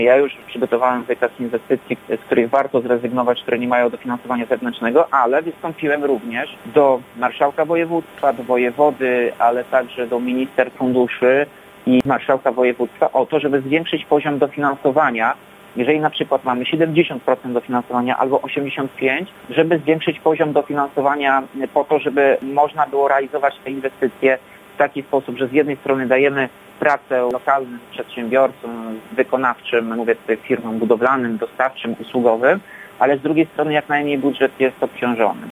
Ja już przygotowałem wykaz inwestycji, z których warto zrezygnować, które nie mają dofinansowania zewnętrznego, ale wystąpiłem również do marszałka województwa, do wojewody, ale także do minister funduszy i marszałka województwa o to, żeby zwiększyć poziom dofinansowania. Jeżeli na przykład mamy 70% dofinansowania albo 85%, żeby zwiększyć poziom dofinansowania po to, żeby można było realizować te inwestycje w taki sposób, że z jednej strony dajemy pracę lokalnym przedsiębiorcom, wykonawczym, mówię tutaj firmom budowlanym, dostawczym, usługowym, ale z drugiej strony jak najmniej budżet jest obciążony.